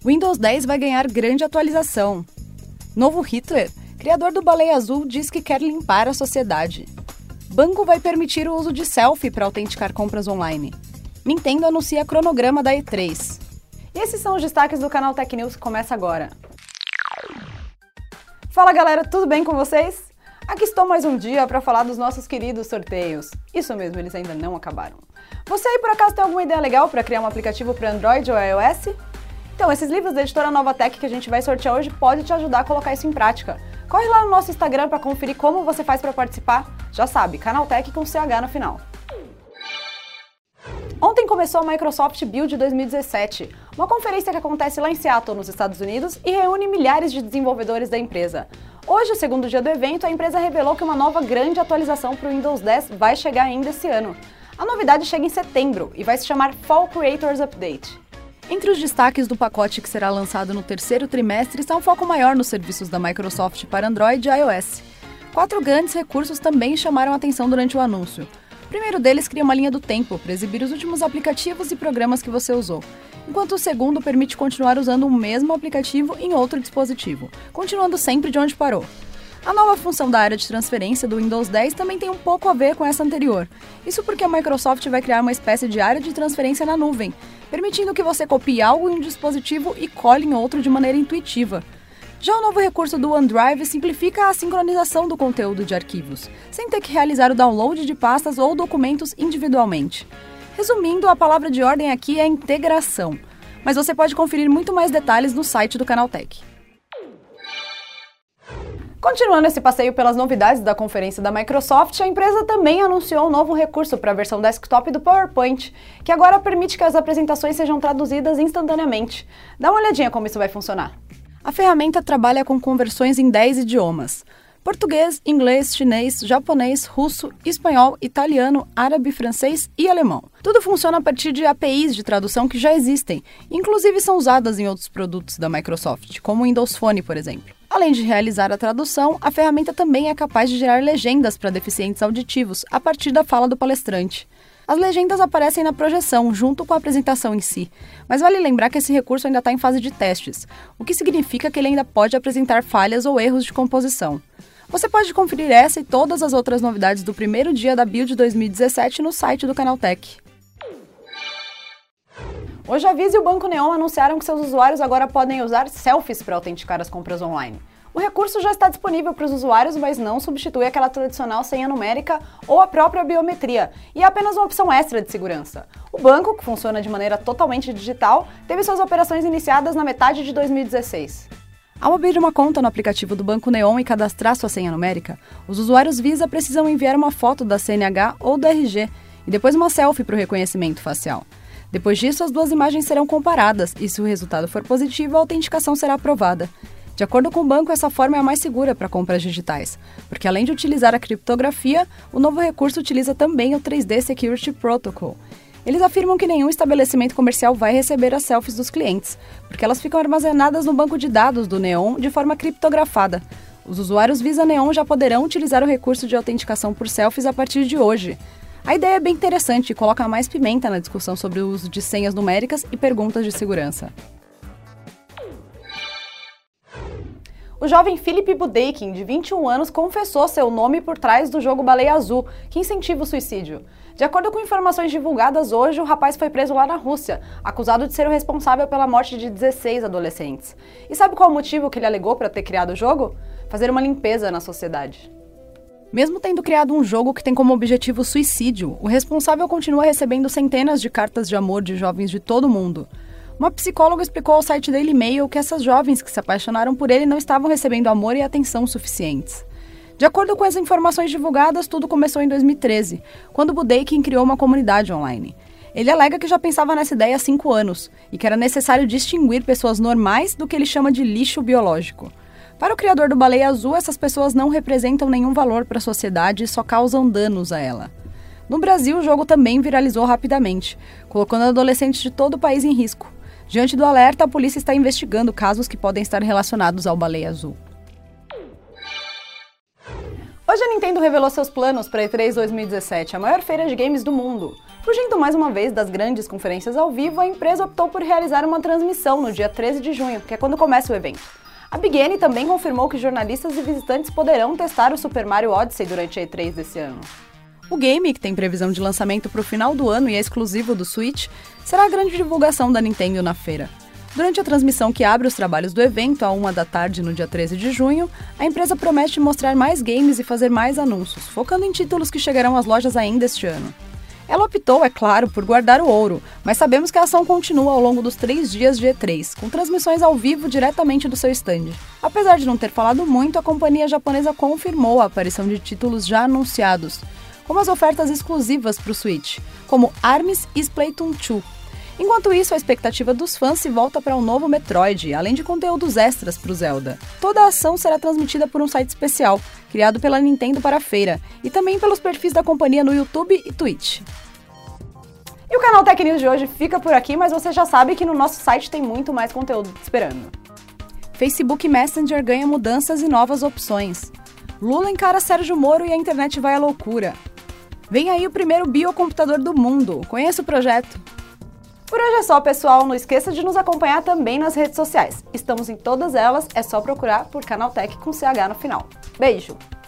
Windows 10 vai ganhar grande atualização. Novo Hitler, criador do Baleia Azul, diz que quer limpar a sociedade. Banco vai permitir o uso de selfie para autenticar compras online. Nintendo anuncia cronograma da E3. E esses são os destaques do canal Tech News que começa agora. Fala galera, tudo bem com vocês? Aqui estou mais um dia para falar dos nossos queridos sorteios. Isso mesmo, eles ainda não acabaram. Você aí por acaso tem alguma ideia legal para criar um aplicativo para Android ou iOS? Então, esses livros da editora Nova Tech que a gente vai sortear hoje pode te ajudar a colocar isso em prática. Corre lá no nosso Instagram para conferir como você faz para participar. Já sabe, Canaltech com CH no final. Ontem começou a Microsoft Build 2017, uma conferência que acontece lá em Seattle, nos Estados Unidos, e reúne milhares de desenvolvedores da empresa. Hoje, o segundo dia do evento, a empresa revelou que uma nova grande atualização para o Windows 10 vai chegar ainda esse ano. A novidade chega em setembro e vai se chamar Fall Creators Update. Entre os destaques do pacote que será lançado no terceiro trimestre está um foco maior nos serviços da Microsoft para Android e iOS. 4 grandes recursos também chamaram a atenção durante o anúncio. O primeiro deles cria uma linha do tempo para exibir os últimos aplicativos e programas que você usou, enquanto o segundo permite continuar usando o mesmo aplicativo em outro dispositivo, continuando sempre de onde parou. A nova função da área de transferência do Windows 10 também tem um pouco a ver com essa anterior. Isso porque a Microsoft vai criar uma espécie de área de transferência na nuvem, permitindo que você copie algo em um dispositivo e cole em outro de maneira intuitiva. Já o novo recurso do OneDrive simplifica a sincronização do conteúdo de arquivos, sem ter que realizar o download de pastas ou documentos individualmente. Resumindo, a palavra de ordem aqui é integração, mas você pode conferir muito mais detalhes no site do Canaltech. Continuando esse passeio pelas novidades da conferência da Microsoft, a empresa também anunciou um novo recurso para a versão desktop do PowerPoint, que agora permite que as apresentações sejam traduzidas instantaneamente. Dá uma olhadinha como isso vai funcionar. A ferramenta trabalha com conversões em 10 idiomas: português, inglês, chinês, japonês, russo, espanhol, italiano, árabe, francês e alemão. Tudo funciona a partir de APIs de tradução que já existem, inclusive são usadas em outros produtos da Microsoft, como o Windows Phone, por exemplo. Além de realizar a tradução, a ferramenta também é capaz de gerar legendas para deficientes auditivos a partir da fala do palestrante. As legendas aparecem na projeção, junto com a apresentação em si, mas vale lembrar que esse recurso ainda está em fase de testes, o que significa que ele ainda pode apresentar falhas ou erros de composição. Você pode conferir essa e todas as outras novidades do primeiro dia da Build 2017 no site do Canaltech. Hoje a Visa e o Banco Neon anunciaram que seus usuários agora podem usar selfies para autenticar as compras online. O recurso já está disponível para os usuários, mas não substitui aquela tradicional senha numérica ou a própria biometria, e é apenas uma opção extra de segurança. O banco, que funciona de maneira totalmente digital, teve suas operações iniciadas na metade de 2016. Ao abrir uma conta no aplicativo do Banco Neon e cadastrar sua senha numérica, os usuários Visa precisam enviar uma foto da CNH ou da RG e depois uma selfie para o reconhecimento facial. Depois disso, as duas imagens serão comparadas e, se o resultado for positivo, a autenticação será aprovada. De acordo com o banco, essa forma é a mais segura para compras digitais, porque além de utilizar a criptografia, o novo recurso utiliza também o 3D Security Protocol. Eles afirmam que nenhum estabelecimento comercial vai receber as selfies dos clientes, porque elas ficam armazenadas no banco de dados do Neon de forma criptografada. Os usuários Visa Neon já poderão utilizar o recurso de autenticação por selfies a partir de hoje. A ideia é bem interessante e coloca mais pimenta na discussão sobre o uso de senhas numéricas e perguntas de segurança. O jovem Philip Budeikin, de 21 anos, confessou seu nome por trás do jogo Baleia Azul, que incentiva o suicídio. De acordo com informações divulgadas hoje, o rapaz foi preso lá na Rússia, acusado de ser o responsável pela morte de 16 adolescentes. E sabe qual o motivo que ele alegou para ter criado o jogo? Fazer uma limpeza na sociedade. Mesmo tendo criado um jogo que tem como objetivo o suicídio, o responsável continua recebendo centenas de cartas de amor de jovens de todo o mundo. Uma psicóloga explicou ao site Daily Mail que essas jovens que se apaixonaram por ele não estavam recebendo amor e atenção suficientes. De acordo com as informações divulgadas, tudo começou em 2013, quando Budeikin criou uma comunidade online. Ele alega que já pensava nessa ideia há 5 anos e que era necessário distinguir pessoas normais do que ele chama de lixo biológico. Para o criador do Baleia Azul, essas pessoas não representam nenhum valor para a sociedade e só causam danos a ela. No Brasil, o jogo também viralizou rapidamente, colocando adolescentes de todo o país em risco. Diante do alerta, a polícia está investigando casos que podem estar relacionados ao Baleia Azul. Hoje a Nintendo revelou seus planos para a E3 2017, a maior feira de games do mundo. Fugindo mais uma vez das grandes conferências ao vivo, a empresa optou por realizar uma transmissão no dia 13 de junho, que é quando começa o evento. A Big N também confirmou que jornalistas e visitantes poderão testar o Super Mario Odyssey durante a E3 desse ano. O game, que tem previsão de lançamento para o final do ano e é exclusivo do Switch, será a grande divulgação da Nintendo na feira. Durante a transmissão que abre os trabalhos do evento, à 1 da tarde no dia 13 de junho, a empresa promete mostrar mais games e fazer mais anúncios, focando em títulos que chegarão às lojas ainda este ano. Ela optou, é claro, por guardar o ouro, mas sabemos que a ação continua ao longo dos 3 dias de E3, com transmissões ao vivo diretamente do seu stand. Apesar de não ter falado muito, a companhia japonesa confirmou a aparição de títulos já anunciados, como as ofertas exclusivas para o Switch, como ARMS e Splatoon 2. Enquanto isso, a expectativa dos fãs se volta para um novo Metroid, além de conteúdos extras para o Zelda. Toda a ação será transmitida por um site especial, criado pela Nintendo para a feira, e também pelos perfis da companhia no YouTube e Twitch. E o canal Tech News de hoje fica por aqui, mas você já sabe que no nosso site tem muito mais conteúdo te esperando. Facebook Messenger ganha mudanças e novas opções. Lula encara Sérgio Moro e a internet vai à loucura. Vem aí o primeiro biocomputador do mundo. Conheça o projeto. Por hoje é só, pessoal. Não esqueça de nos acompanhar também nas redes sociais. Estamos em todas elas, é só procurar por Canaltech com CH no final. Beijo!